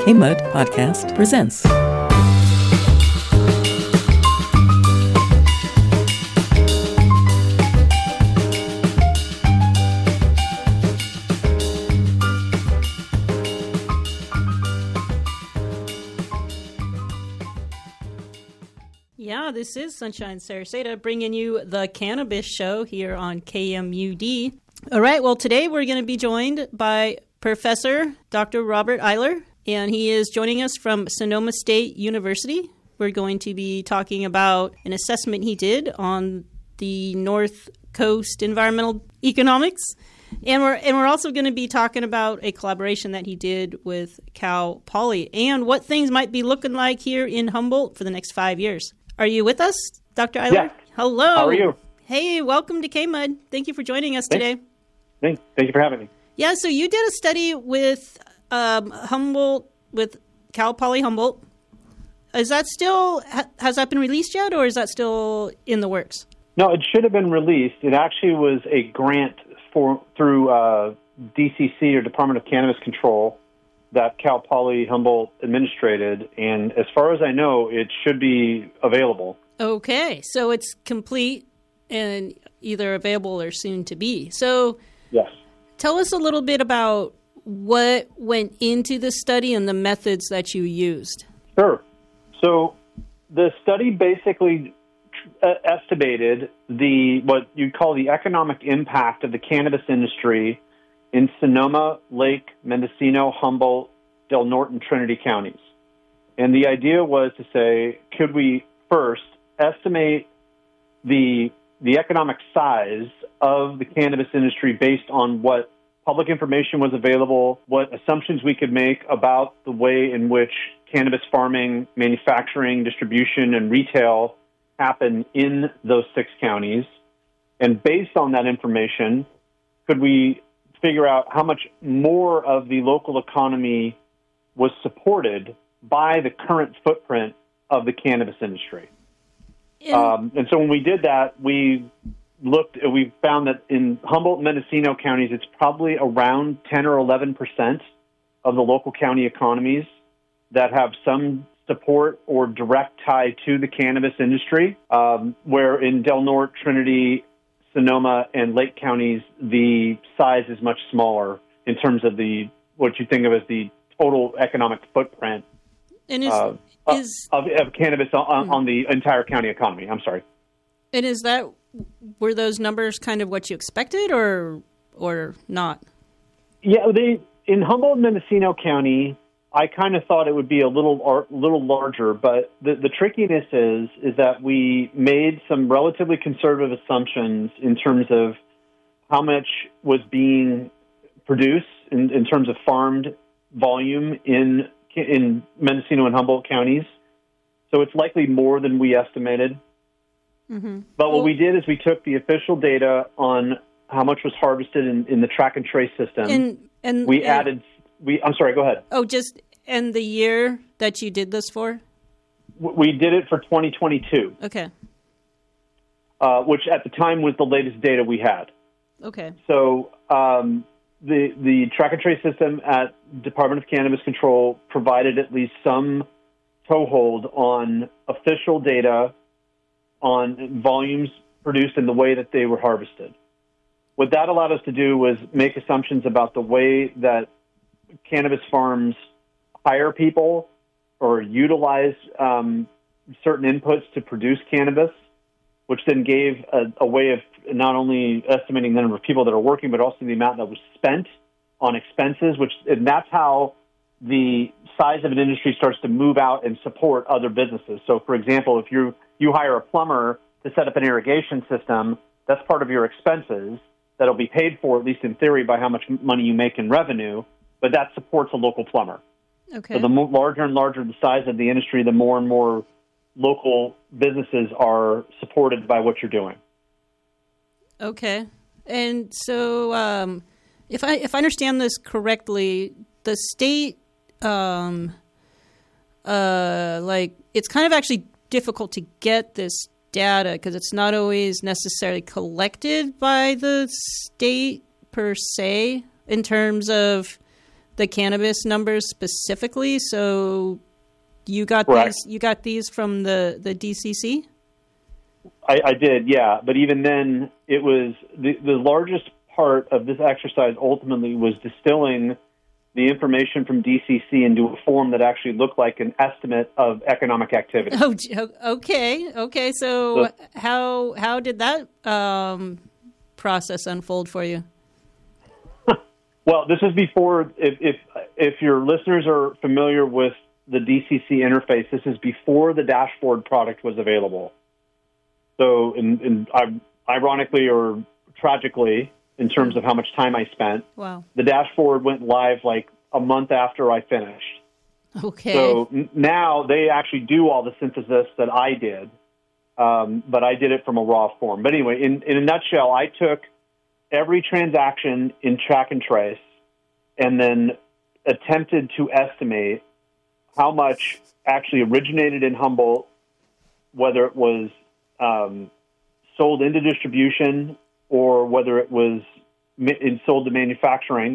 KMUD Podcast presents. Yeah, this is Sunshine Sarasota bringing you the Cannabis Show here on KMUD. All right, well, today we're going to be joined by Professor Dr. Robert Eyler, and he is joining us from Sonoma State University. We're going to be talking about an assessment he did on the North Coast environmental economics. And we're also going to be talking about a collaboration that he did with Cal Poly and what things might be looking like here in Humboldt for the next 5 years. Are you with us, Dr. Eyler? Yeah. Hello. How are you? Hey, welcome to KMUD. Thank you for joining us today. Thank you for having me. Yeah, so you did a study with Humboldt, with Cal Poly Humboldt. Is that still, has that been released yet, or is that still in the works? No, it should have been released. It actually was a grant through DCC, or Department of Cannabis Control, that Cal Poly Humboldt administrated, and as far as I know, it should be available. Okay, so it's complete and either available or soon to be. So yes. Tell us a little bit about what went into the study and the methods that you used. Sure. So the study basically estimated what you'd call the economic impact of the cannabis industry in Sonoma, Lake, Mendocino, Humboldt, Del Norte, and Trinity counties. And the idea was to say, could we first estimate the economic size of the cannabis industry based on what public information was available, what assumptions we could make about the way in which cannabis farming, manufacturing, distribution, and retail happen in those 6 counties. And based on that information, could we figure out how much more of the local economy was supported by the current footprint of the cannabis industry. And so when we did that, we found that in Humboldt and Mendocino counties, it's probably around 10 or 11% of the local county economies that have some support or direct tie to the cannabis industry, where in Del Norte, Trinity, Sonoma, and Lake counties, the size is much smaller in terms of what you think of as the total economic footprint and of cannabis on the entire county economy. I'm sorry. And were those numbers kind of what you expected or not? Yeah, in Humboldt and Mendocino County, I kind of thought it would be a little larger, but the trickiness is that we made some relatively conservative assumptions in terms of how much was being produced in terms of farmed volume in Mendocino and Humboldt counties. So it's likely more than we estimated. Mm-hmm. But what we did is we took the official data on how much was harvested in the track and trace system. And we added... I'm sorry, go ahead. Oh, and the year that you did this for? We did it for 2022. Okay. Which at the time was the latest data we had. Okay. So the track and trace system at Department of Cannabis Control provided at least some toehold on official data on volumes produced and the way that they were harvested. What that allowed us to do was make assumptions about the way that cannabis farms hire people or utilize certain inputs to produce cannabis, which then gave a way of not only estimating the number of people that are working, but also the amount that was spent on expenses, and that's how the size of an industry starts to move out and support other businesses. So, for example, if you hire a plumber to set up an irrigation system, that's part of your expenses that'll be paid for, at least in theory, by how much money you make in revenue, but that supports a local plumber. Okay. So the larger and larger the size of the industry, the more and more local businesses are supported by what you're doing. Okay. And so if I understand this correctly, the state, it's kind of actually difficult to get this data because it's not always necessarily collected by the state per se in terms of the cannabis numbers specifically. So you got Correct. these from the DCC? I did, yeah. But even then, it was the largest part of this exercise ultimately was distilling the information from DCC into a form that actually looked like an estimate of economic activity. Oh, okay. So how did that process unfold for you? Well, this is before. If your listeners are familiar with the DCC interface, this is before the dashboard product was available. So, ironically or tragically, in terms of how much time I spent, wow, the dashboard went live like a month after I finished. Okay. So now they actually do all the synthesis that I did, but I did it from a raw form. But anyway, in a nutshell, I took every transaction in track and trace and then attempted to estimate how much actually originated in Humboldt, whether it was sold into distribution or whether it was sold to manufacturing,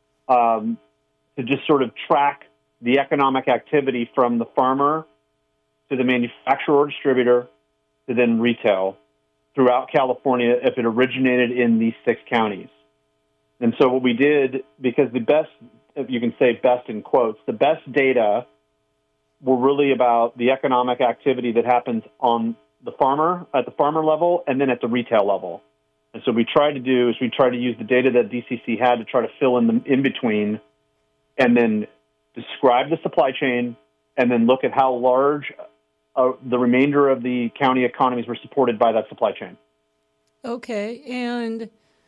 to just sort of track the economic activity from the farmer to the manufacturer or distributor to then retail throughout California if it originated in these 6 counties. And so what we did, because the best, if you can say best in quotes, the best data were really about the economic activity that happens on the farmer, at the farmer level, and then at the retail level. And so what we tried to do is we tried to use the data that DCC had to try to fill in the in-between and then describe the supply chain and then look at how large the remainder of the county economies were supported by that supply chain. Okay, and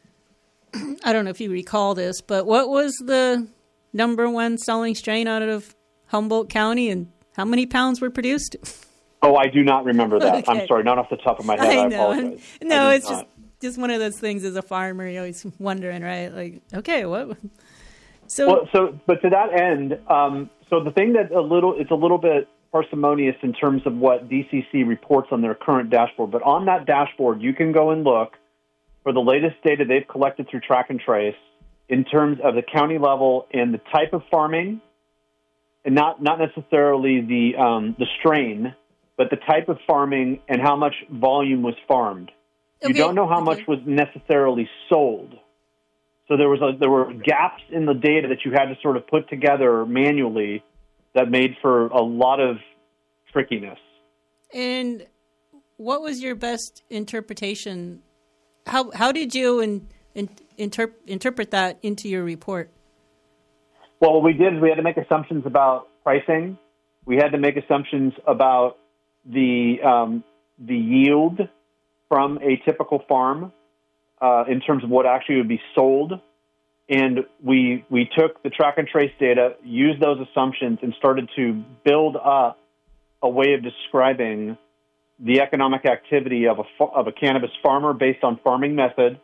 I don't know if you recall this, but what was the number one selling strain out of Humboldt County and how many pounds were produced? Oh, I do not remember that. Okay. I'm sorry, not off the top of my head. I know. apologize. No, it's just one of those things as a farmer, you're always wondering, right? Like, okay, what? So but to that end, so the thing that it's a little bit parsimonious in terms of what DCC reports on their current dashboard. But on that dashboard, you can go and look for the latest data they've collected through track and trace in terms of the county level and the type of farming, and not necessarily the strain, but the type of farming and how much volume was farmed. You don't know how much was necessarily sold. So there were gaps in the data that you had to sort of put together manually that made for a lot of trickiness. And what was your best interpretation? How did you interpret that into your report? Well, what we did is we had to make assumptions about pricing. We had to make assumptions about the yield from a typical farm in terms of what actually would be sold. And we took the track and trace data, used those assumptions, and started to build up a way of describing the economic activity of a cannabis farmer based on farming method,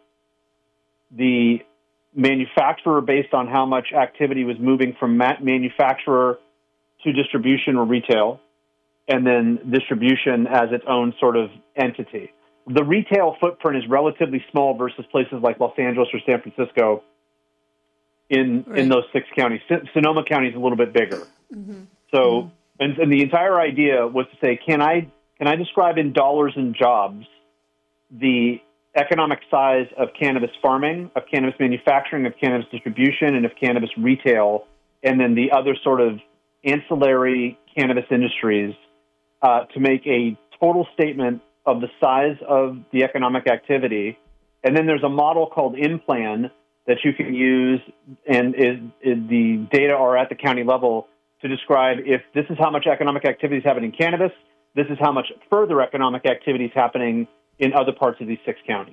the manufacturer based on how much activity was moving from manufacturer to distribution or retail, and then distribution as its own sort of entity. The retail footprint is relatively small versus places like Los Angeles or San Francisco in those 6 counties. Sonoma County is a little bit bigger. Mm-hmm. So, and the entire idea was to say, can I describe in dollars and jobs the economic size of cannabis farming, of cannabis manufacturing, of cannabis distribution, and of cannabis retail, and then the other sort of ancillary cannabis industries to make a total statement of the size of the economic activity. And then there's a model called InPlan that you can use, and the data are at the county level to describe if this is how much economic activity is happening in cannabis, this is how much further economic activity is happening in other parts of these 6 counties.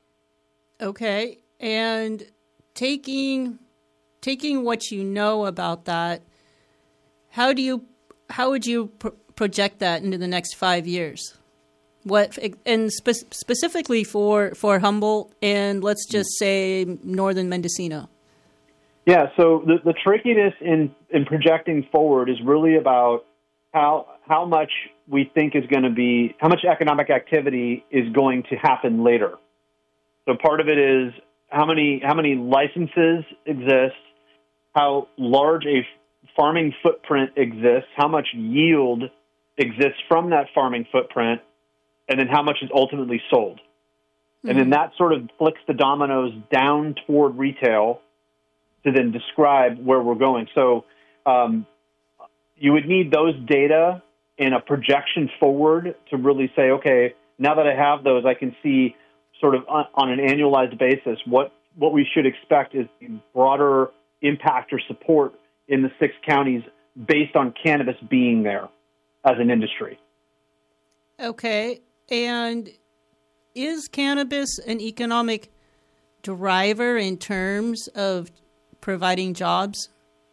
Okay, and taking what you know about that, how would you project that into the next 5 years? What and specifically for Humboldt and let's just say northern Mendocino? Yeah, so the trickiness in projecting forward is really about how much we think is going to be, how much economic activity is going to happen later. So part of it is how many licenses exist, how large a farming footprint exists, how much yield exists from that farming footprint, and then how much is ultimately sold. Mm-hmm. And then that sort of flicks the dominoes down toward retail to then describe where we're going. So you would need those data and a projection forward to really say, okay, now that I have those, I can see sort of on an annualized basis what we should expect is broader impact or support in the 6 counties based on cannabis being there as an industry. Okay. And is cannabis an economic driver in terms of providing jobs?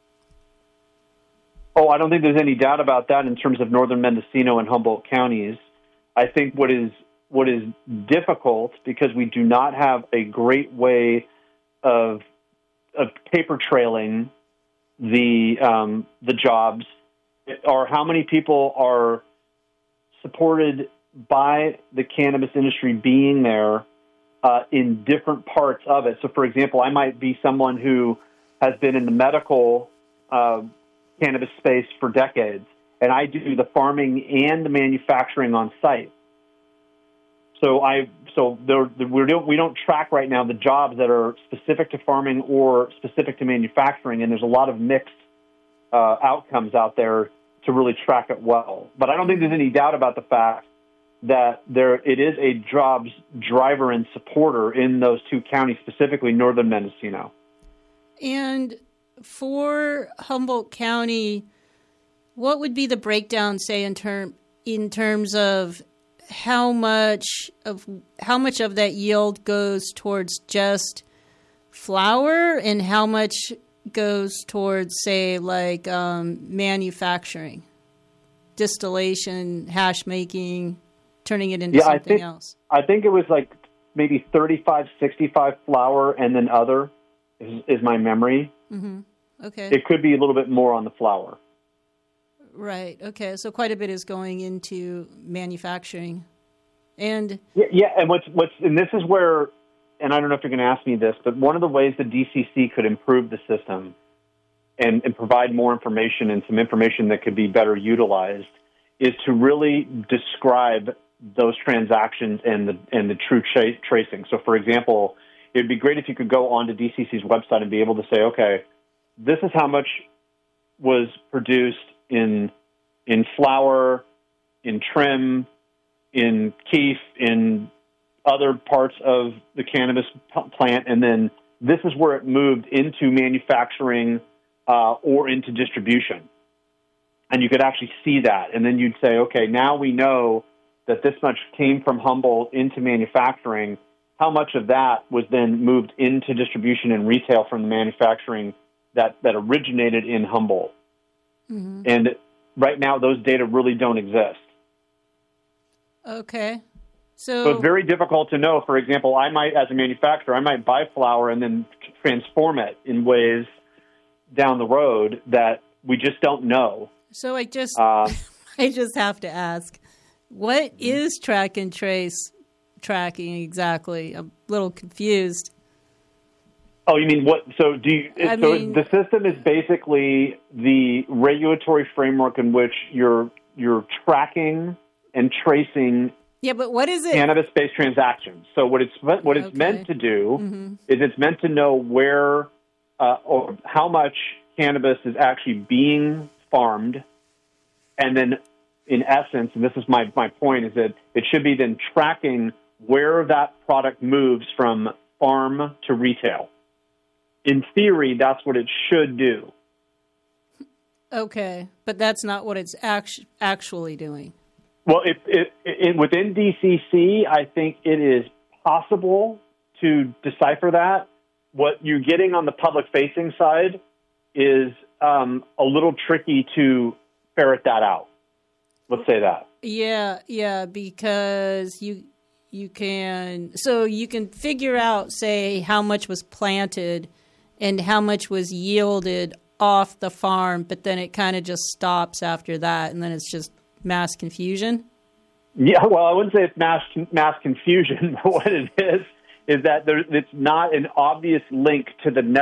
Oh, I don't think there's any doubt about that in terms of northern Mendocino and Humboldt counties. I think what is difficult, because we do not have a great way of paper trailing the jobs, are how many people are supported by the cannabis industry being there in different parts of it. So, for example, I might be someone who has been in the medical cannabis space for decades, and I do the farming and the manufacturing on site. So we don't track right now the jobs that are specific to farming or specific to manufacturing, and there's a lot of mixed outcomes out there to really track it well. But I don't think there's any doubt about the fact that it is a jobs driver and supporter in those 2 counties, specifically northern Mendocino. And for Humboldt County, what would be the breakdown, say, in terms of how much of that yield goes towards just flower, and how much goes towards, say, like manufacturing, distillation, hash making, turning it into something else? I think it was like maybe 35, 65 flower, and then other is my memory. Mm-hmm. Okay. It could be a little bit more on the flower. Right. Okay. So quite a bit is going into manufacturing, and and and this is where, and I don't know if you're going to ask me this, but one of the ways the DCC could improve the system and provide more information and some information that could be better utilized is to really describe those transactions and the true tracing. So, for example, it'd be great if you could go onto DCC's website and be able to say, okay, this is how much was produced in flower, in trim, in keef, in other parts of the cannabis plant, and then this is where it moved into manufacturing or into distribution. And you could actually see that. And then you'd say, okay, now we know that this much came from Humboldt into manufacturing. How much of that was then moved into distribution and retail from the manufacturing that originated in Humboldt? Mm-hmm. And right now, those data really don't exist. Okay. So it's very difficult to know. For example, as a manufacturer, I might buy flower and then transform it in ways down the road that we just don't know. So I just have to ask, what is track and trace tracking exactly? I'm a little confused. Oh, you mean what? So the system is basically the regulatory framework in which you're tracking and tracing. Yeah, but what is it? Cannabis-based transactions. So what it's meant to do is it's meant to know where or how much cannabis is actually being farmed, and then in essence, and this is my point, is that it should be then tracking where that product moves from farm to retail. In theory, that's what it should do. Okay, but that's not what it's actually doing. Well, within DCC, I think it is possible to decipher that. What you're getting on the public-facing side is a little tricky to ferret that out. Let's say that. Yeah, because you can figure out, say, how much was planted and how much was yielded off the farm, but then it kind of just stops after that, and then it's just mass confusion. Yeah, well, I wouldn't say it's mass confusion, but what it is that it's not an obvious link to the next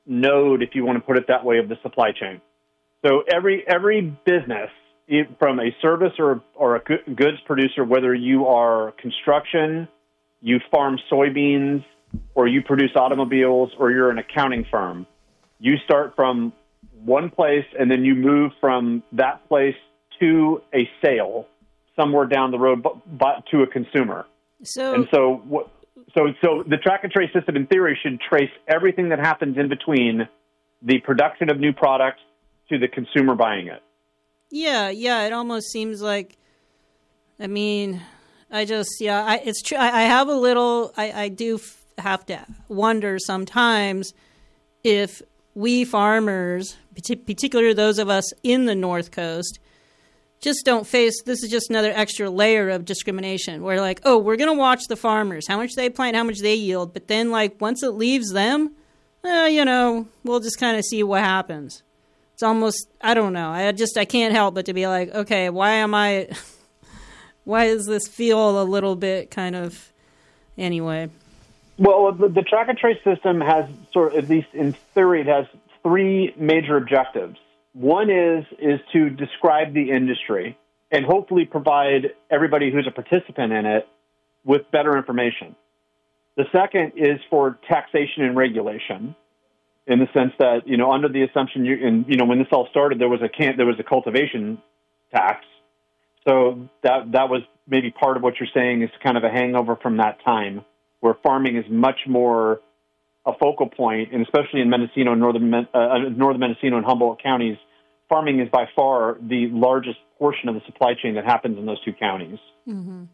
node, if you want to put it that way, of the supply chain. So every business, from a service or a goods producer, whether you are construction, you farm soybeans, or you produce automobiles, or you're an accounting firm, you start from one place and then you move from that place to a sale somewhere down the road, but to a consumer. So the track and trace system, in theory, should trace everything that happens in between the production of new products to the consumer buying it. Yeah, it almost seems like, I mean, it's true. I have a little, I do have to wonder sometimes if we farmers, particularly those of us in the North Coast, just don't face, this is just another extra layer of discrimination. We're like, oh, we're going to watch the farmers, how much they plant, how much they yield. But then, like, once it leaves them, we'll just kind of see what happens. It's almost, I don't know. I can't help but to be like, okay, why does this feel a little bit kind of, anyway. Well, the track and trace system has at least in theory, it has three major objectives. One is to describe the industry and hopefully provide everybody who's a participant in it with better information. The second is for taxation and regulation, in the sense that, under the assumption when this all started, there was a cultivation tax. So that was maybe part of what you're saying is kind of a hangover from that time, where farming is much more a focal point, and especially in Mendocino, northern Mendocino and Humboldt counties, farming is by far the largest portion of the supply chain that happens in those two counties. Mm-hmm.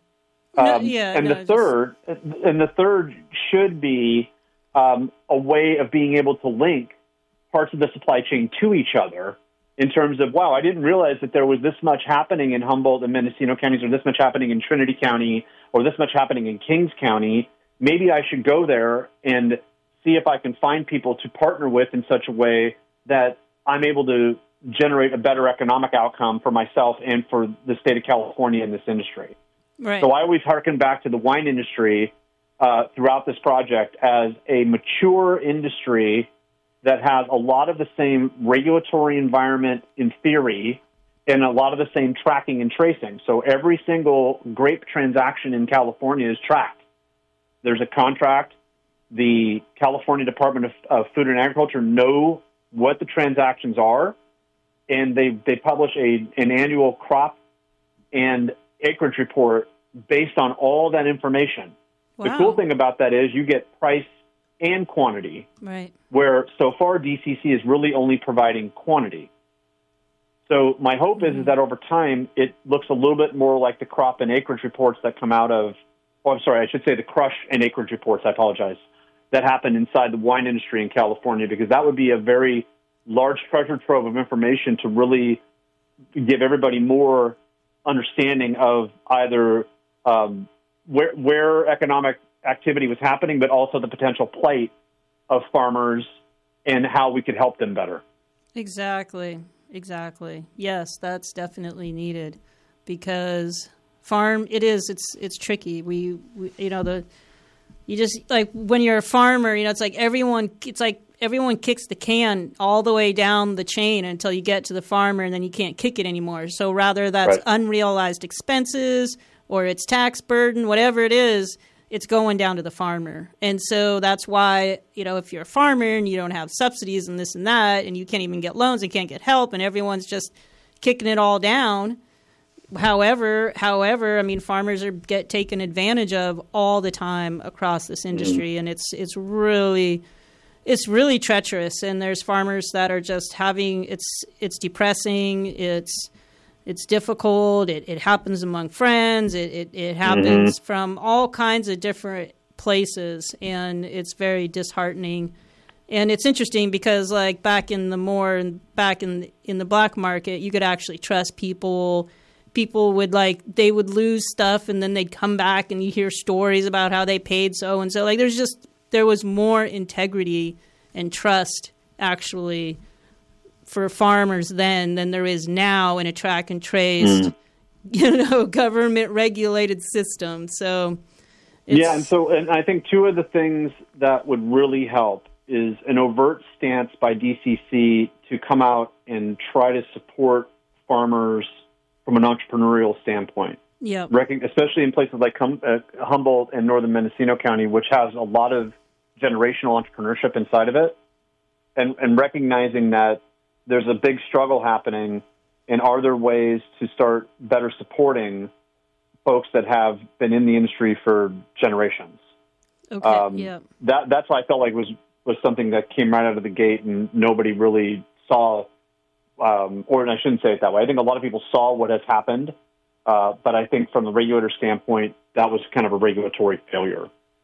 The third should be a way of being able to link parts of the supply chain to each other, in terms of, wow, I didn't realize that there was this much happening in Humboldt and Mendocino counties, or this much happening in Trinity County, or this much happening in Kings County. Maybe I should go there and see if I can find people to partner with in such a way that I'm able to generate a better economic outcome for myself and for the state of California in this industry. Right. So I always hearken back to the wine industry throughout this project as a mature industry that has a lot of the same regulatory environment in theory and a lot of the same tracking and tracing. So every single grape transaction in California is tracked. There's a contract. The California Department of Food and Agriculture know what the transactions are, and they publish an annual crop and acreage report based on all that information. Wow. The cool thing about that is you get price and quantity, right? Where so far DCC is really only providing quantity. So my hope is that over time it looks a little bit more like the crop and acreage reports that come out of, the crush and acreage reports, I apologize, that happen inside the wine industry in California, because that would be a very large treasure trove of information to really give everybody more understanding of either where economic activity was happening, but also the potential plight of farmers and how we could help them better. Exactly. Yes, that's definitely needed, because it's tricky. You just, like, when you're a farmer, it's like everyone kicks the can all the way down the chain until you get to the farmer, and then you can't kick it anymore. So rather that's right. Unrealized expenses or it's tax burden, whatever it is, it's going down to the farmer. And so that's why, if you're a farmer and you don't have subsidies and this and that, and you can't even get loans and can't get help, and everyone's just kicking it all down. However, I mean, farmers are get taken advantage of all the time across this industry, and it's really treacherous. And there's farmers that are just having it's depressing. It's difficult. It happens among friends. It happens from all kinds of different places, and it's very disheartening. And it's interesting because, like, back in the black market, you could actually trust people. People would they would lose stuff, and then they'd come back, and you hear stories about how they paid so and so. Like, there was more integrity and trust actually for farmers then than there is now in a track and trace, government regulated system. So, and I think two of the things that would really help is an overt stance by DCC to come out and try to support farmers from an entrepreneurial standpoint. Yeah. Especially in places like Humboldt and northern Mendocino County, which has a lot of generational entrepreneurship inside of it, and recognizing that there's a big struggle happening, and are there ways to start better supporting folks that have been in the industry for generations? Okay. That's why I felt like was something that came right out of the gate, and nobody really saw, or I shouldn't say it that way. I think a lot of people saw what has happened, but I think from the regulator standpoint, that was kind of a regulatory failure.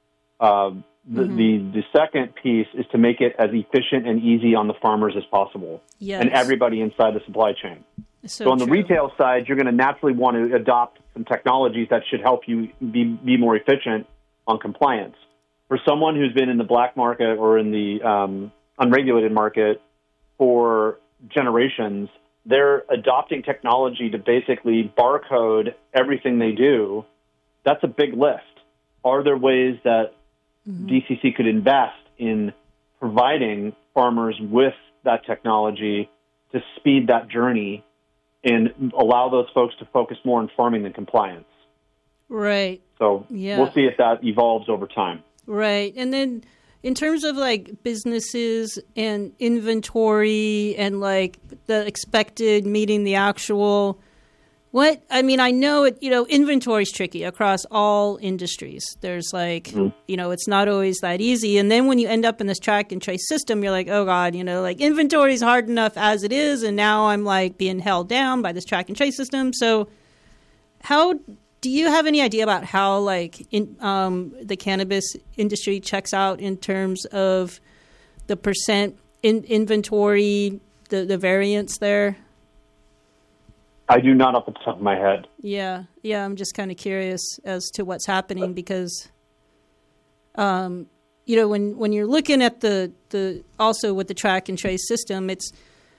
The second piece is to make it as efficient and easy on the farmers as possible, and everybody inside the supply chain. So on the retail side, you're going to naturally want to adopt some technologies that should help you be more efficient on compliance. For someone who's been in the black market or in the unregulated market for generations, they're adopting technology to basically barcode everything they do. That's a big lift. Are there ways that DCC could invest in providing farmers with that technology to speed that journey and allow those folks to focus more on farming than compliance? Right. So we'll see if that evolves over time. Right. And then in terms of like businesses and inventory and like the expected meeting the actual, I know it, inventory is tricky across all industries. There's like, it's not always that easy. And then when you end up in this track and trace system, you're like, oh God, like inventory is hard enough as it is. And now I'm like being held down by this track and trace system. So do you have any idea about how the cannabis industry checks out in terms of the percent inventory, the variance there? I do not off the top of my head. Yeah. I'm just kind of curious as to what's happening because, when you're looking at the also with the track and trace system, it's,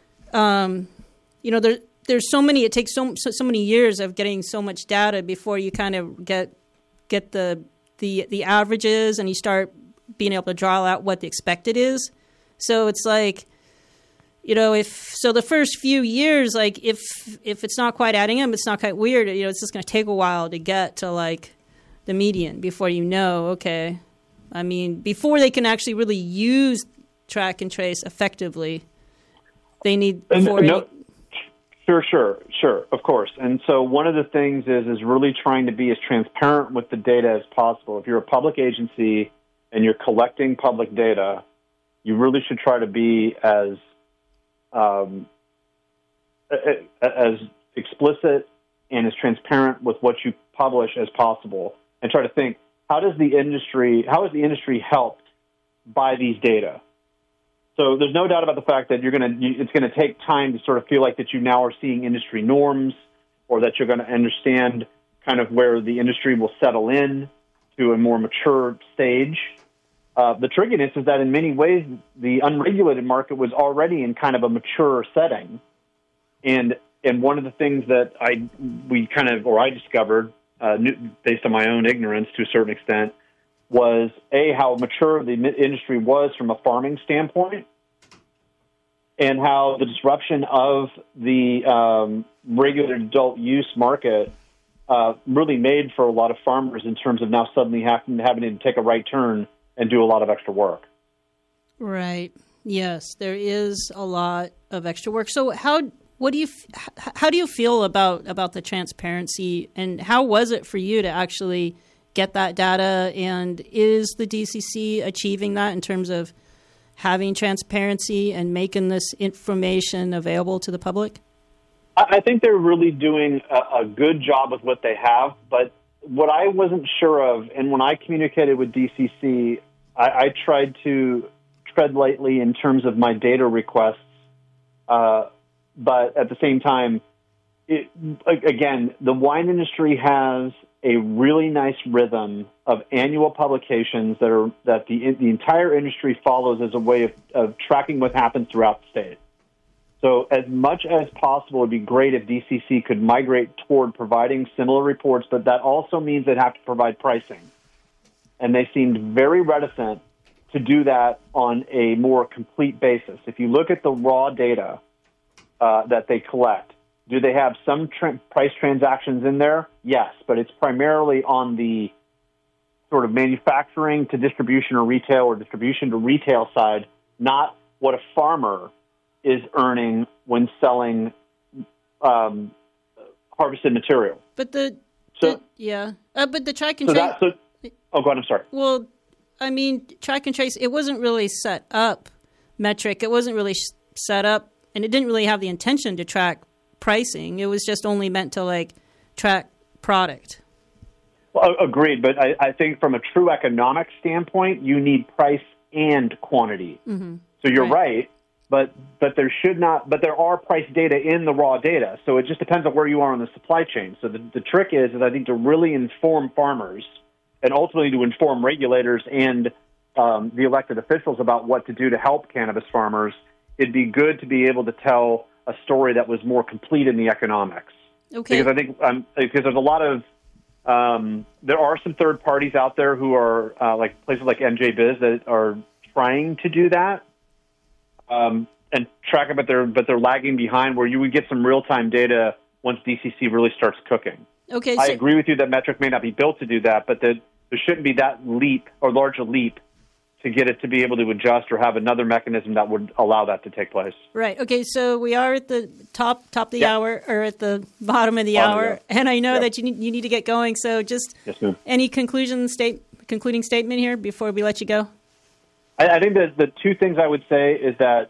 there's so many. It takes so many years of getting so much data before you kind of get the averages and you start being able to draw out what the expected is. So it's like, if the first few years, like if it's not quite adding up, it's not quite weird. It's just going to take a while to get to like the median before okay. I mean, before they can actually really use track and trace effectively, they need. Sure, of course. And so one of the things is really trying to be as transparent with the data as possible. If you're a public agency and you're collecting public data, you really should try to be as explicit and as transparent with what you publish as possible, and try to think, how is the industry helped by these data? So there's no doubt about the fact that it's going to take time to sort of feel like that you now are seeing industry norms, or that you're going to understand kind of where the industry will settle in to a more mature stage. The trickiness is that in many ways, the unregulated market was already in kind of a mature setting. And one of the things that I discovered, based on my own ignorance to a certain extent, was how mature the industry was from a farming standpoint, and how the disruption of the regulated adult use market really made for a lot of farmers in terms of now suddenly having to take a right turn and do a lot of extra work. Right. Yes, there is a lot of extra work. So how do you feel about the transparency, and how was it for you to actually get that data, and is the DCC achieving that in terms of having transparency and making this information available to the public? I think they're really doing a good job with what they have, but what I wasn't sure of, and when I communicated with DCC, I tried to tread lightly in terms of my data requests, but at the same time, again, the wine industry has a really nice rhythm of annual publications that the entire industry follows as a way of tracking what happens throughout the state. So as much as possible, it would be great if DCC could migrate toward providing similar reports, but that also means they'd have to provide pricing. And they seemed very reticent to do that on a more complete basis. If you look at the raw data that they collect, do they have some price transactions in there? Yes, but it's primarily on the sort of manufacturing to distribution or distribution to retail side, not what a farmer is earning when selling harvested material. But but the track and trace. trace. Oh, go on. I'm sorry. Well, I mean, track and trace. It wasn't really set up metric. It wasn't really set up, and it didn't really have the intention to track pricing. It was just only meant to track product. Well, agreed. But I think from a true economic standpoint, you need price and quantity. Mm-hmm. So you're right. But there are price data in the raw data. So it just depends on where you are on the supply chain. So the trick is I think to really inform farmers and ultimately to inform regulators and the elected officials about what to do to help cannabis farmers, it'd be good to be able to tell a story that was more complete in the economics. Okay. Because I think because there's a lot of there are some third parties out there who are like places like NJBiz that are trying to do that and track it, but they're lagging behind. Where you would get some real time data once DCC really starts cooking. Okay. I agree with you that metric may not be built to do that, but there shouldn't be that large a leap to get it to be able to adjust or have another mechanism that would allow that to take place. Right. Okay. So we are at the top of the hour, or at the bottom of the hour, and I know that you need to get going. So just any concluding statement here before we let you go. I think that the two things I would say is that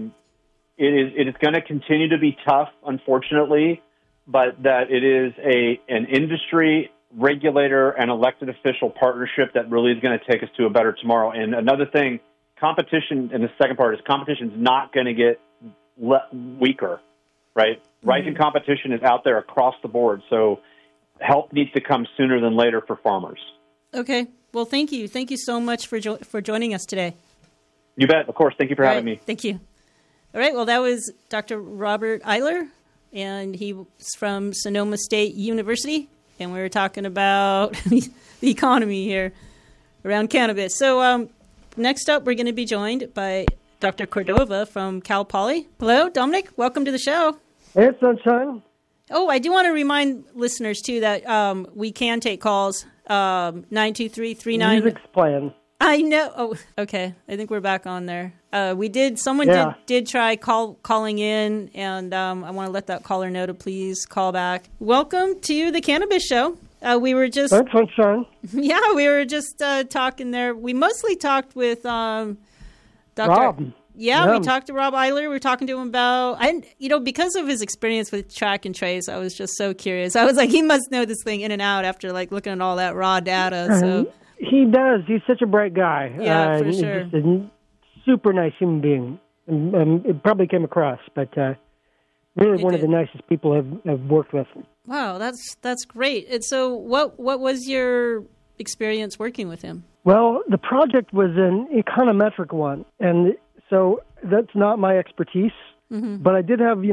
it is going to continue to be tough, unfortunately, but that it is an industry, regulator, and elected official partnership that really is going to take us to a better tomorrow. And another thing, competition, and the second part is competition is not going to get weaker, right? Mm-hmm. Rising competition is out there across the board, so help needs to come sooner than later for farmers. Okay. Well, thank you. Thank you so much for joining us today. You bet. Of course. Thank you for having me. Thank you. All right. Well, that was Dr. Robert Eiler, and he was from Sonoma State University, and we were talking about the economy here around cannabis. So next up, we're going to be joined by Dr. Cordova from Cal Poly. Hello, Dominic. Welcome to the show. Hey, Sunshine. Oh, I do want to remind listeners, too, that we can take calls, 923-39. Music's playing. I know. Oh, okay. I think we're back on there. Someone did try calling in, and I want to let that caller know to please call back. Welcome to the Cannabis Show. We were just... Thanks, Sunshine. Yeah, we were just talking there. We mostly talked with Dr. Rob. Yeah, we talked to Rob Eiler. We were talking to him about, because of his experience with track and trace, I was just so curious. I was like, he must know this thing in and out after looking at all that raw data. So he does. He's such a bright guy. Yeah, for sure. Just a super nice human being. It probably came across, but really one of the nicest people I've worked with. Wow, that's great. And so, what was your experience working with him? Well, the project was an econometric one, and so that's not my expertise, but I did have,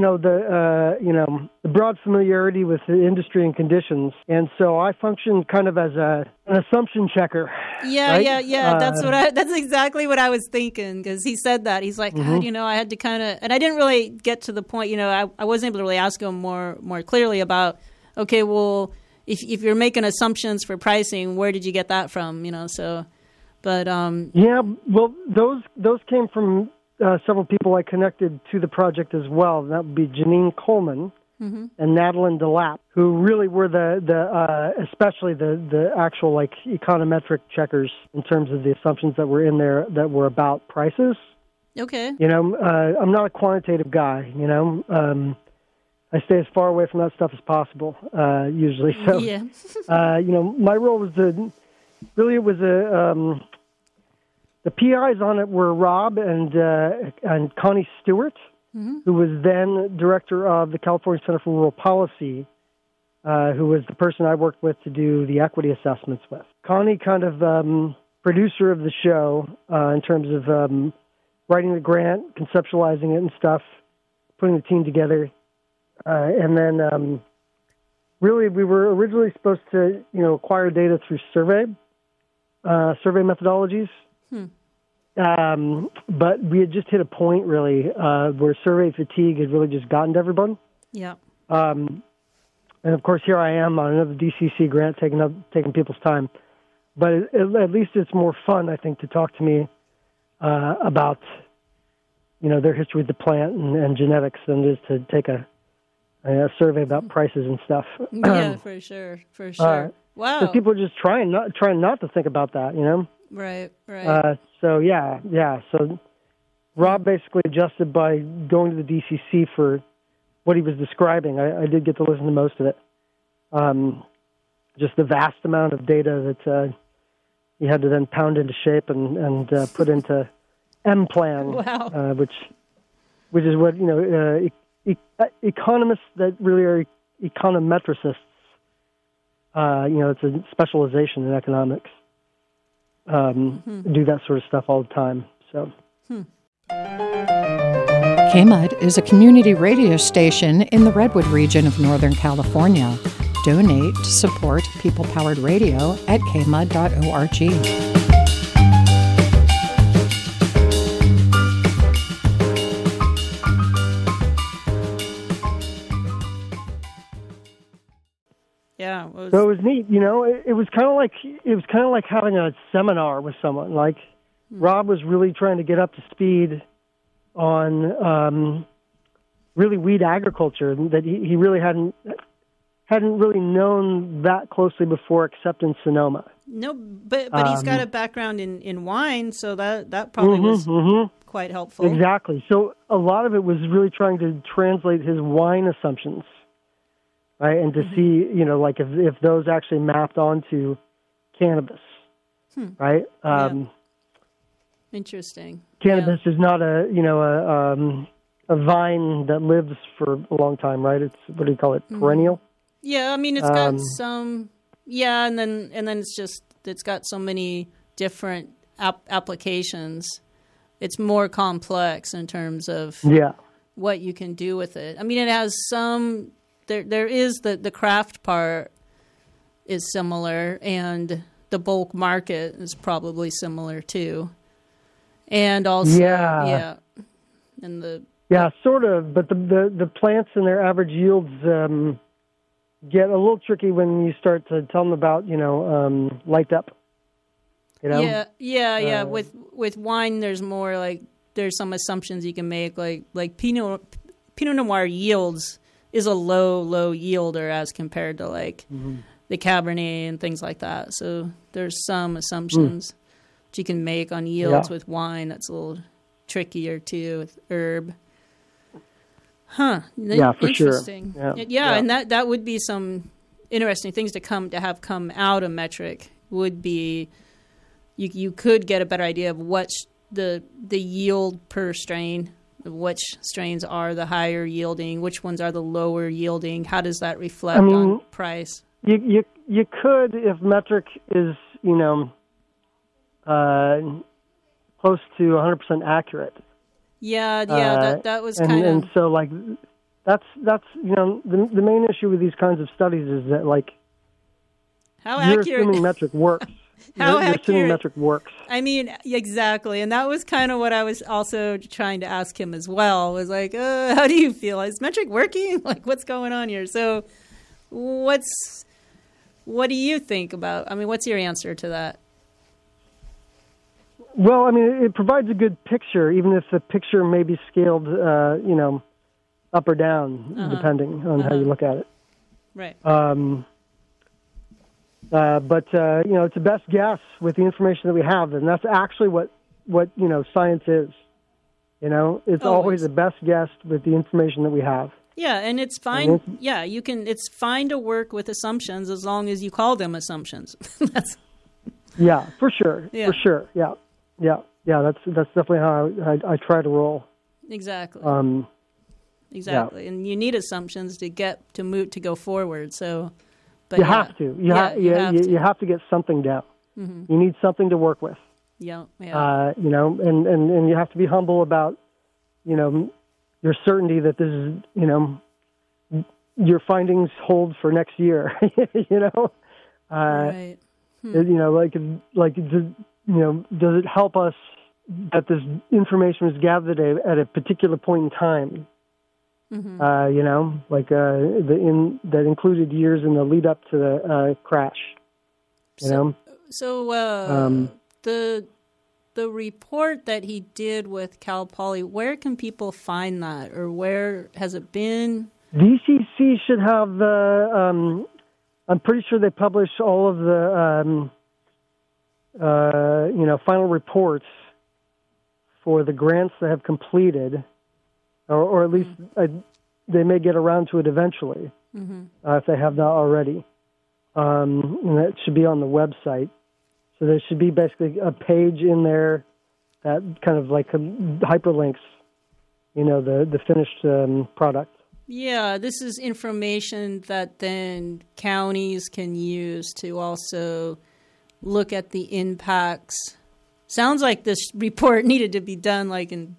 the broad familiarity with the industry and conditions, and so I functioned kind of as an assumption checker. Yeah, right? yeah. That's exactly what I was thinking, because he said that. He's like, God, I had to kind of, and I didn't really get to the point. I wasn't able to really ask him more clearly about, okay, well, if you're making assumptions for pricing, where did you get that from? So. But yeah, well, those came from several people I connected to the project as well. That would be Janine Coleman and Natalie DeLapp, who really were especially the actual econometric checkers in terms of the assumptions that were in there that were about prices. Okay. I'm not a quantitative guy. I stay as far away from that stuff as possible usually. So, yeah. My role was the PIs on it were Rob and Connie Stewart, who was then director of the California Center for Rural Policy, who was the person I worked with to do the equity assessments with. Connie kind of producer of the show in terms of writing the grant, conceptualizing it and stuff, putting the team together. And then really we were originally supposed to, acquire data through survey methodologies. but we had just hit a point, really, where survey fatigue had really just gotten to everyone. Yeah. And, of course, here I am on another DCC grant taking people's time. But at least it's more fun, I think, to talk to me about, their history with the plant and genetics than it is to take a survey about prices and stuff. Yeah, for sure. Wow. So people are just trying not to think about that, Right. So Rob basically adjusted by going to the DCC for what he was describing. I did get to listen to most of it. Just the vast amount of data that he had to then pound into shape and put into M-Plan, wow. which is what economists that really are econometricists. It's a specialization in economics. Do that sort of stuff all the time. So. KMUD is a community radio station in the Redwood region of Northern California. Donate to support people-powered radio at kmud.org. Yeah, so it was neat. It was kind of like having a seminar with someone. Like Rob was really trying to get up to speed on really weed agriculture that he really hadn't really known that closely before, except in Sonoma. No, but he's got a background in wine, so that probably was quite helpful. Exactly. So a lot of it was really trying to translate his wine assumptions. Right, and to see, if those actually mapped onto cannabis, right? Interesting. Cannabis is not a vine that lives for a long time, right? It's, what do you call it, perennial? Yeah, I mean, it's got some, and then it's got so many different applications. It's more complex in terms of what you can do with it. I mean, it has some. There is the craft part is similar, and the bulk market is probably similar too, and also sort of. But the plants and their average yields get a little tricky when you start to tell them about light up. With wine, there's more there's some assumptions you can make, like Pinot Noir yields is a low yielder as compared to the Cabernet and things like that. So there's some assumptions that you can make on yields with wine. That's a little trickier too with herb. Huh. Yeah, for interesting. Sure. Yeah, and that would be some interesting things to have come out of Metrc would be you could get a better idea of what's the yield per strain. Which strains are the higher yielding? Which ones are the lower yielding? How does that reflect on price? You could, if Metrc is close to 100% accurate. Yeah, that was kind of. And so that's the main issue with these kinds of studies is that how you're accurate assuming Metrc works. How you're assuming accurate Metrc works. I mean, exactly, and that was kind of what I was also trying to ask him as well. Was how do you feel? Is Metrc working? What's going on here? So, what do you think about? I mean, what's your answer to that? Well, I mean, it provides a good picture, even if the picture may be scaled, up or down, depending on how you look at it. Right. But it's a best guess with the information that we have, and that's actually what science is. It's always a best guess with the information that we have. Yeah, and it's fine. It's fine to work with assumptions as long as you call them assumptions. Yeah, for sure. Yeah. For sure. Yeah. That's definitely how I try to roll. Exactly. Exactly. Yeah. And you need assumptions to go forward. So. But you have to. You have to get something down. Mm-hmm. You need something to work with. Yeah. And you have to be humble about, your certainty that this is, your findings hold for next year. Right. Does it help us that this information was gathered at a particular point in time. Mm-hmm. That included years in the lead up to the crash. So the report that he did with Cal Poly, where can people find that, or where has it been? DCC should have the. I'm pretty sure they publish all of the final reports for the grants that have completed, or at least they may get around to it eventually, if they have not already. And that should be on the website. So there should be basically a page in there that kind of like hyperlinks, the finished product. Yeah, this is information that then counties can use to also look at the impacts. Sounds like this report needed to be done like in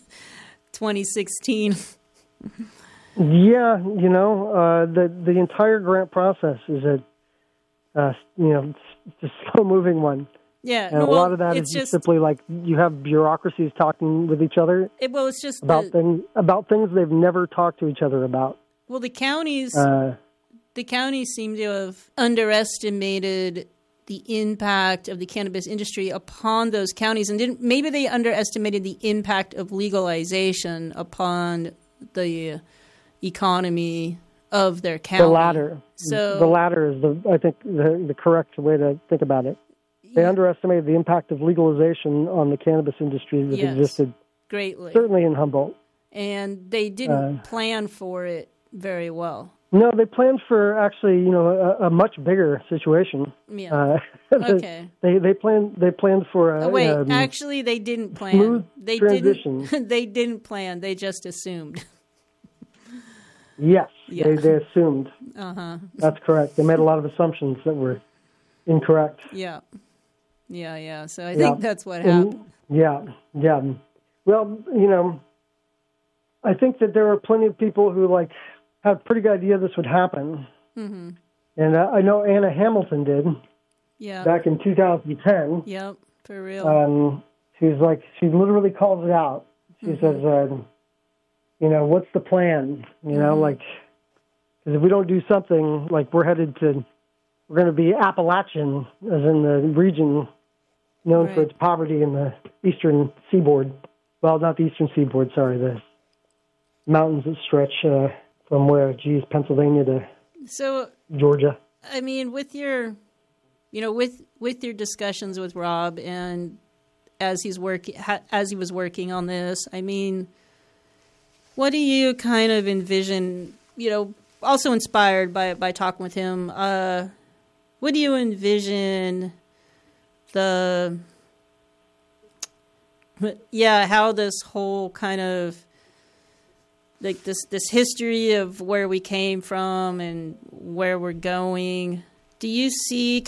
2016. Yeah, the entire grant process is it's a slow-moving one. Yeah, and a lot of that is just simply like you have bureaucracies talking with each other. It's just about things they've never talked to each other about. Well, the counties seem to have underestimated the impact of the cannabis industry upon those counties, and maybe they underestimated the impact of legalization upon the economy of their county. The latter. So the latter is I think the correct way to think about it. They underestimated the impact of legalization on the cannabis industry that existed greatly, certainly in Humboldt. And they didn't plan for it very well. No, they planned for actually, a much bigger situation. Yeah. Okay. They planned for actually, they didn't plan. Smooth transition. They didn't plan. They just assumed. Yes, yeah. They assumed. That's correct. They made a lot of assumptions that were incorrect. Yeah. So I think that's what happened. Yeah. Well, I think that there were plenty of people who had a pretty good idea this would happen. Mm-hmm. And I know Anna Hamilton did. Yeah. Back in 2010. Yep, for real. She literally calls it out. She says, what's the plan? Because if we don't do something, we're going to be Appalachian, as in the region known for its poverty in the eastern seaboard. Well, not the eastern seaboard, sorry, the mountains that stretch from Pennsylvania to Georgia. I mean, with your, with your discussions with Rob, and as he was working on this, I mean, what do you kind of envision? Also inspired by talking with him. What do you envision how this whole kind of this history of where we came from and where we're going? Do you see,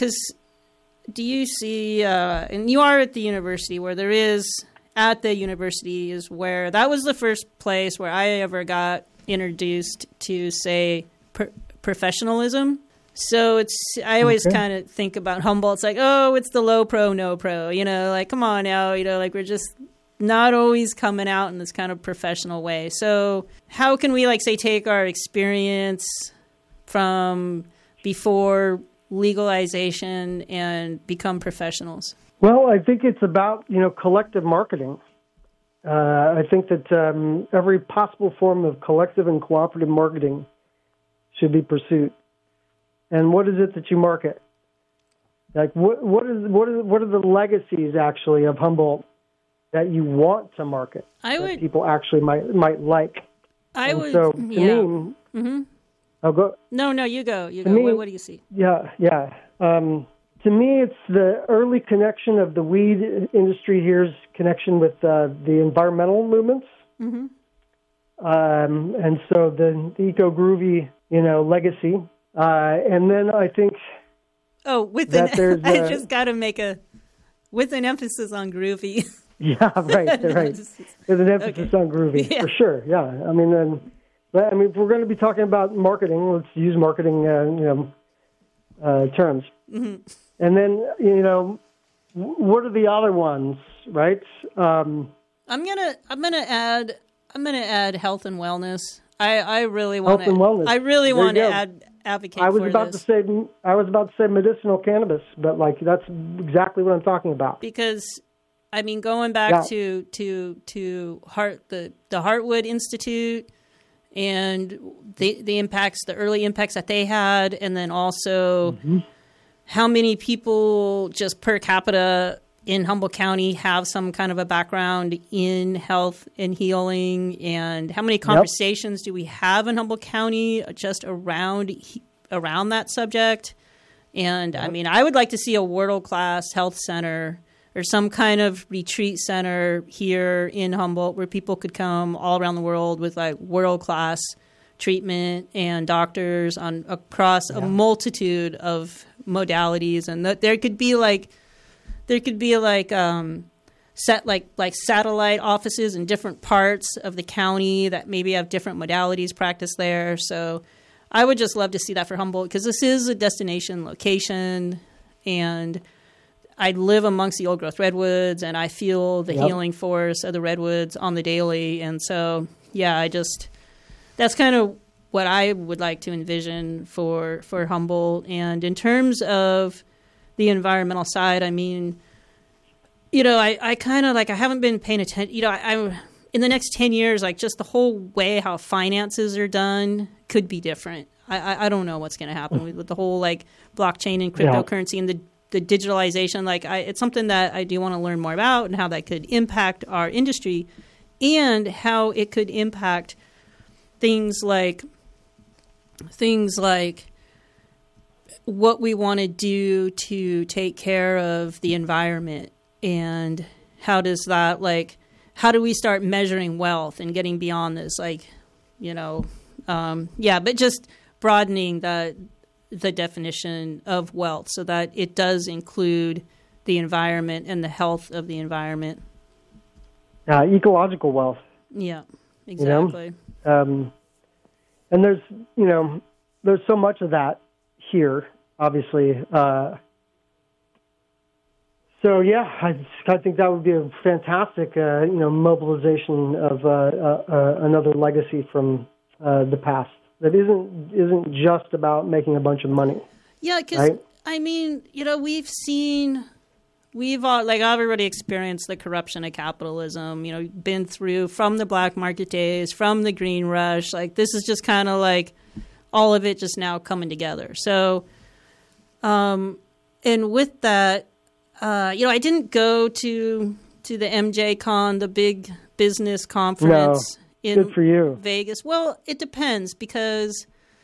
and you are at the university, where there is, at the university is where, that was the first place where I ever got introduced to, say, professionalism. So I always kind of think about Humboldt. It's like, oh, it's the low pro, no pro, come on now, we're just not always coming out in this kind of professional way. So how can we, take our experience from before legalization and become professionals? Well, I think it's about, collective marketing. I think that every possible form of collective and cooperative marketing should be pursued. And what is it that you market? What are the legacies actually of Humboldt that you want to market? That people actually might like. So to me, I'll go. No, you go. You go. What do you see? Yeah. To me, it's the early connection of the weed industry here's connection with the environmental movements. Mm-hmm. And so the Eco Groovy, legacy. And then I think. Oh, I just got to make with an emphasis on groovy. Yeah, right. There's an emphasis on groovy, for sure. Yeah, I mean, if we're going to be talking about marketing, let's use marketing, terms. Mm-hmm. And then, what are the other ones, right? I'm gonna add health and wellness. I really want health and wellness. I really want to advocate for this. I was about to say medicinal cannabis, but like that's exactly what I'm talking about. Because I mean, going back to the Heartwood Institute and the impacts, the early impacts that they had, and then also how many people just per capita in Humboldt County have some kind of a background in health and healing, and how many conversations do we have in Humboldt County just around that subject? And I mean, I would like to see a world-class health center or some kind of retreat center here in Humboldt where people could come all around the world with like world-class treatment and doctors across a multitude of modalities, and there could be satellite offices in different parts of the county that maybe have different modalities practiced there. So I would just love to see that for Humboldt, because this is a destination location, and I live amongst the old growth redwoods, and I feel the healing force of the redwoods on the daily. And so, that's kind of what I would like to envision for Humboldt. And in terms of the environmental side, I mean, I kind of I haven't been paying attention. I'm in the next 10 years, like just the whole way how finances are done could be different. I don't know what's going to happen with the whole like blockchain and cryptocurrency and the digitalization. It's something that I do want to learn more about, and how that could impact our industry, and how it could impact things like what we want to do to take care of the environment, and how do we start measuring wealth and getting beyond this, but just broadening the definition of wealth so that it does include the environment and the health of the environment. Ecological wealth. Yeah, exactly. And there's so much of that here, obviously. I think that would be a fantastic, mobilization of another legacy from the past that isn't just about making a bunch of money. Yeah, because I mean, we've already experienced the corruption of capitalism. Been through from the black market days, from the green rush. Like this is just kind of like all of it just now coming together. So, and with that. I didn't go to the MJCon, the big business conference in good for you. Vegas. Well, it depends because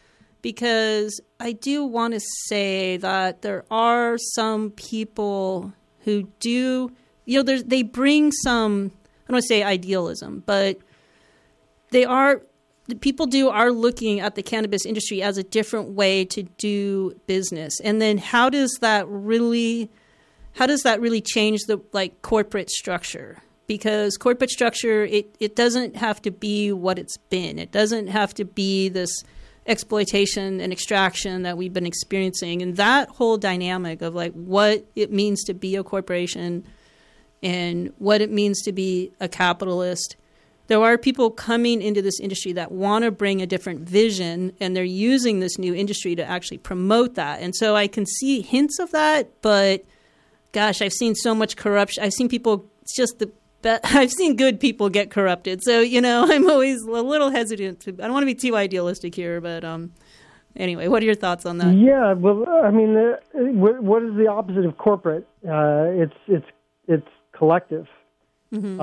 I do want to say that there are some people who do, they bring some, I don't want to say idealism, but the people are looking at the cannabis industry as a different way to do business. And then how does that really change the corporate structure? Because corporate structure, it doesn't have to be what it's been. It doesn't have to be this exploitation and extraction that we've been experiencing. And that whole dynamic of what it means to be a corporation and what it means to be a capitalist. There are people coming into this industry that want to bring a different vision, and they're using this new industry to actually promote that. And so I can see hints of that, but gosh, I've seen so much corruption. I've seen people, I've seen good people get corrupted. So, I'm always a little hesitant. I don't want to be too idealistic here, but anyway, what are your thoughts on that? Yeah, well, I mean, what is the opposite of corporate? It's collective. Mm-hmm.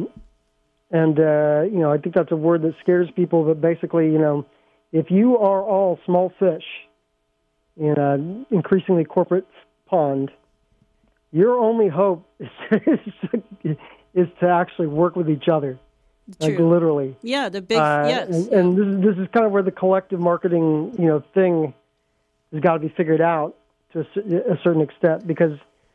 I think that's a word that scares people, but basically, if you are all small fish in an increasingly corporate pond, your only hope is to actually work with each other, literally. Yeah, the big yes. And this is kind of where the collective marketing, thing has got to be figured out to a certain extent, because,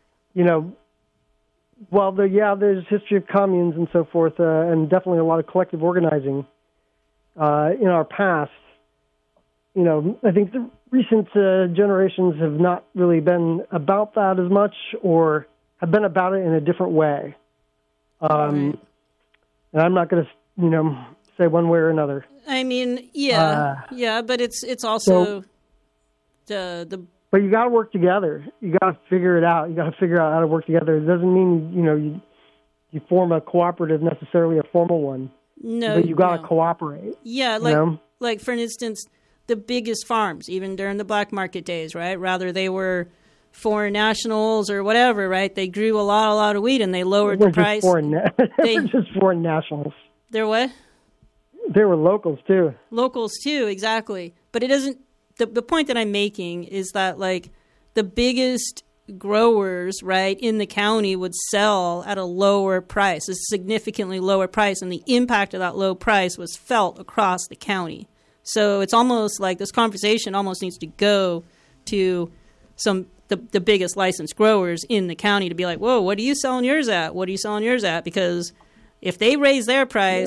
while there's history of communes and so forth, and definitely a lot of collective organizing in our past, I think the recent generations have not really been about that as much, or have been about it in a different way. And I'm not going to, say one way or another. I mean, but it's also the. But you got to work together. You got to figure it out. You got to figure out how to work together. It doesn't mean you form a cooperative, necessarily a formal one. No, but you got to cooperate. Yeah, like for instance, the biggest farms, even during the black market days, right? Rather they were foreign nationals or whatever, right? They grew a lot of wheat and they lowered the price. They were just foreign nationals. They're what? They were locals too. Locals too, exactly. But it doesn't. The point that I'm making is that like the biggest growers, right, in the county would sell at a lower price, a significantly lower price, and the impact of that low price was felt across the county. So it's almost like this conversation almost needs to go to the biggest licensed growers in the county to be like, whoa, what are you selling yours at? What are you selling yours at? Because if they raise their price,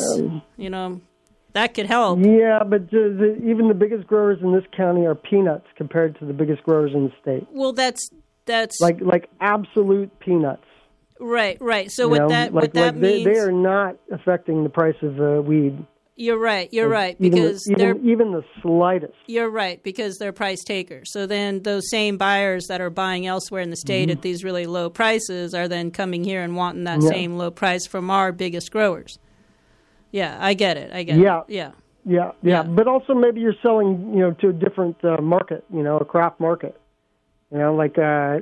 that could help. Yeah, but even the biggest growers in this county are peanuts compared to the biggest growers in the state. Well, that's like absolute peanuts. Right. So what that means, they are not affecting the price of weed. You're right. Because even the slightest. You're right, because they're price takers. So then those same buyers that are buying elsewhere in the state at these really low prices are then coming here and wanting that same low price from our biggest growers. Yeah, I get it. Yeah. But also maybe you're selling, to a different market, a craft market. Like the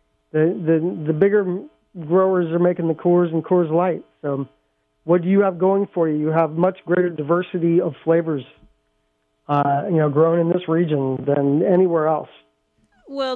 bigger growers are making the Coors and Coors Light. So what do you have going for you? You have much greater diversity of flavors, grown in this region than anywhere else. Well,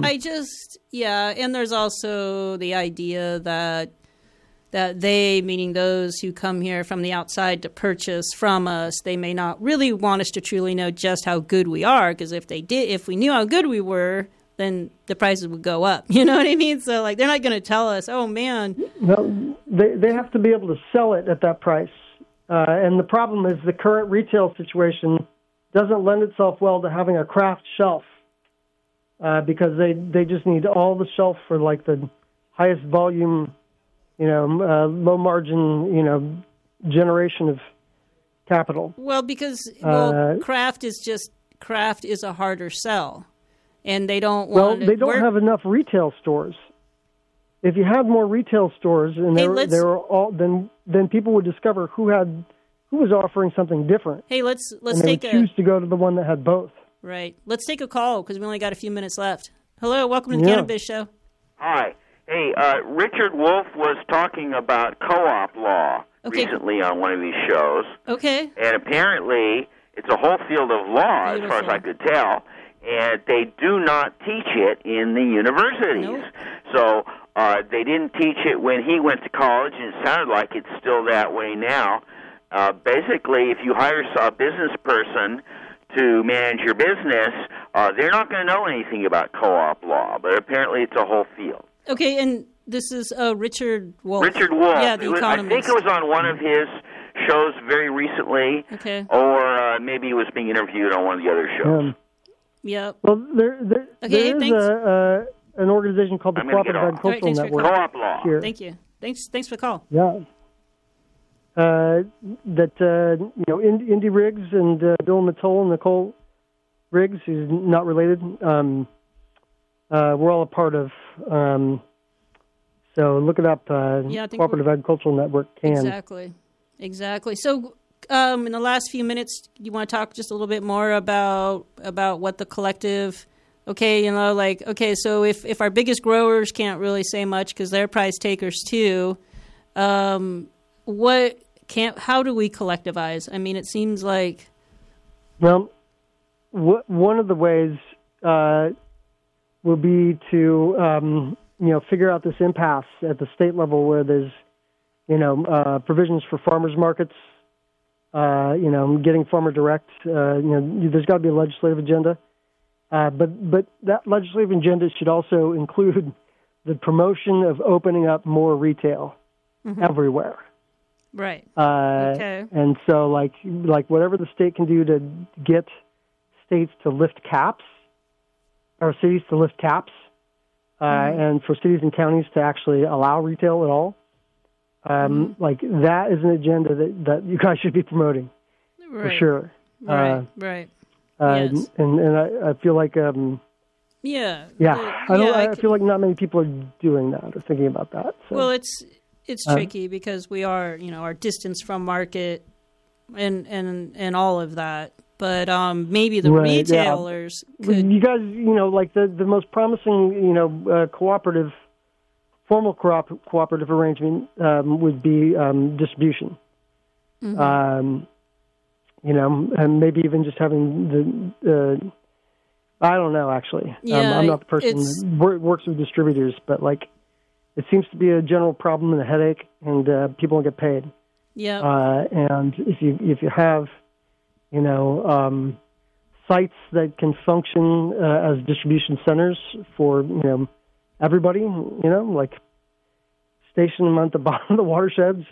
and there's also the idea that they, meaning those who come here from the outside to purchase from us, they may not really want us to truly know just how good we are, because if we knew how good we were, then the prices would go up. You know what I mean? So, they're not going to tell us, oh, man. No, they have to be able to sell it at that price. And the problem is the current retail situation doesn't lend itself well to having a craft shelf because they just need all the shelf for, the highest volume, low margin, generation of capital. Well, because craft is a harder sell. And they don't want. Well, they don't have enough retail stores. If you had more retail stores, and then people would discover who was offering something different. Hey, let's choose to go to the one that had both. Right. Let's take a call because we only got a few minutes left. Hello, welcome to the Cannabis Show. Hi. Hey, Richard Wolf was talking about co-op law recently on one of these shows. Okay. And apparently, it's a whole field of law, as far as I could tell. And they do not teach it in the universities. Nope. So they didn't teach it when he went to college, and it sounded like it's still that way now. Basically, if you hire a business person to manage your business, they're not going to know anything about co-op law, but apparently it's a whole field. Okay, and this is Richard Wolf. Richard Wolf. Yeah, the economist. I think it was on one of his shows very recently, or maybe he was being interviewed on one of the other shows. Yeah. Well, there is an organization called the Cooperative Agricultural Network. Co-op law. Here. Thank you. Thanks for the call. Yeah. Indy Riggs and Bill Mattoll and Nicole Riggs, who's not related, we're all a part of. So look it up. Cooperative Agricultural Network can. Exactly. So. In the last few minutes, you want to talk just a little bit more about what the collective, so if our biggest growers can't really say much because they're price takers too, how do we collectivize? I mean, it seems like. Well, one of the ways will be to figure out this impasse at the state level where there's provisions for farmers markets. Getting farmer direct, there's got to be a legislative agenda. But that legislative agenda should also include the promotion of opening up more retail everywhere. Right. Okay. And so like whatever the state can do to get states to lift caps, or cities to lift caps, and for cities and counties to actually allow retail at all. Like that is an agenda that you guys should be promoting for sure. Right. Yes. And I feel like I feel like not many people are doing that or thinking about that. So. Well, it's tricky because we are our distance from market and all of that. But maybe the retailers could. You guys, like the most promising, formal cooperative arrangement would be distribution. And maybe even just having the. I don't know, actually. I'm not the person that works with distributors, but like, it seems to be a general problem and a headache, and people don't get paid. Yeah. And if you have, sites that can function as distribution centers for everybody, like station them at the bottom of the watersheds,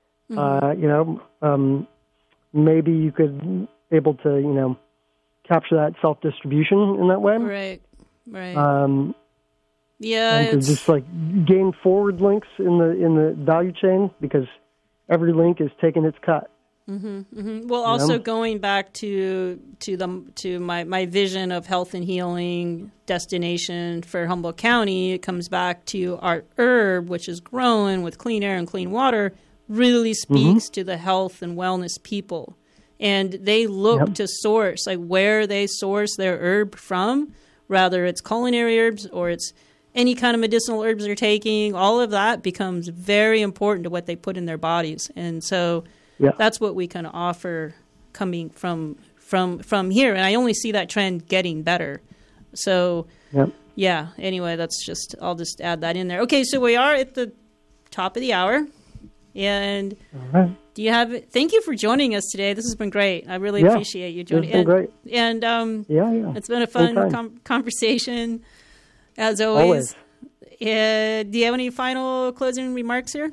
maybe you could able to capture that self-distribution in that way. Right. And to just like gain forward links in the value chain, because every link is taking its cut. Well, also going back to my vision of health and healing destination for Humboldt County, it comes back to our herb, which is grown with clean air and clean water, really speaks to the health and wellness people. And they look to source, like where they source their herb from, whether it's culinary herbs or it's any kind of medicinal herbs they're taking. All of that becomes very important to what they put in their bodies. And so that's what we kind of offer coming from here. And I only see that trend getting better. So, anyway, I'll just add that in there. Okay, so we are at the top of the hour. And thank you for joining us today. This has been great. I really appreciate you joining. It's been great. And it's been a fun conversation, as always. Do you have any final closing remarks here?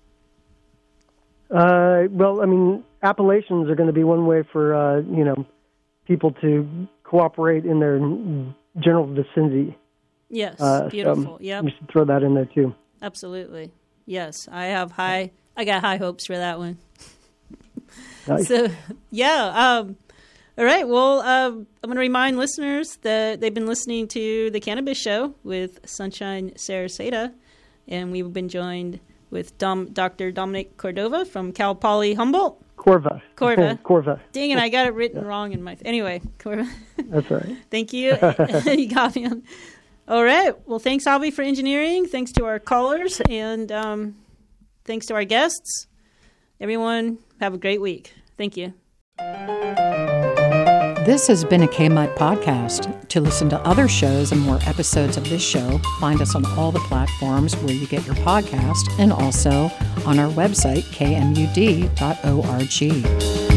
Well, I mean, appellations are going to be one way for, people to cooperate in their general vicinity. Yes, beautiful. So we should throw that in there, too. Absolutely. Yes, I got high hopes for that one. Nice. So, all right. Well, I'm going to remind listeners that they've been listening to The Cannabis Show with Sunshine Sarasota, and we've been joined with Dr. Dominic Cordova from Cal Poly Humboldt. Corva. Dang it, I got it written wrong in my... Anyway, Corva. That's all right. Thank you. You got me on... All right. Well, thanks, Avi, for engineering. Thanks to our callers, and thanks to our guests. Everyone, have a great week. Thank you. This has been a KMUD podcast. To listen to other shows and more episodes of this show, find us on all the platforms where you get your podcast and also on our website, kmud.org.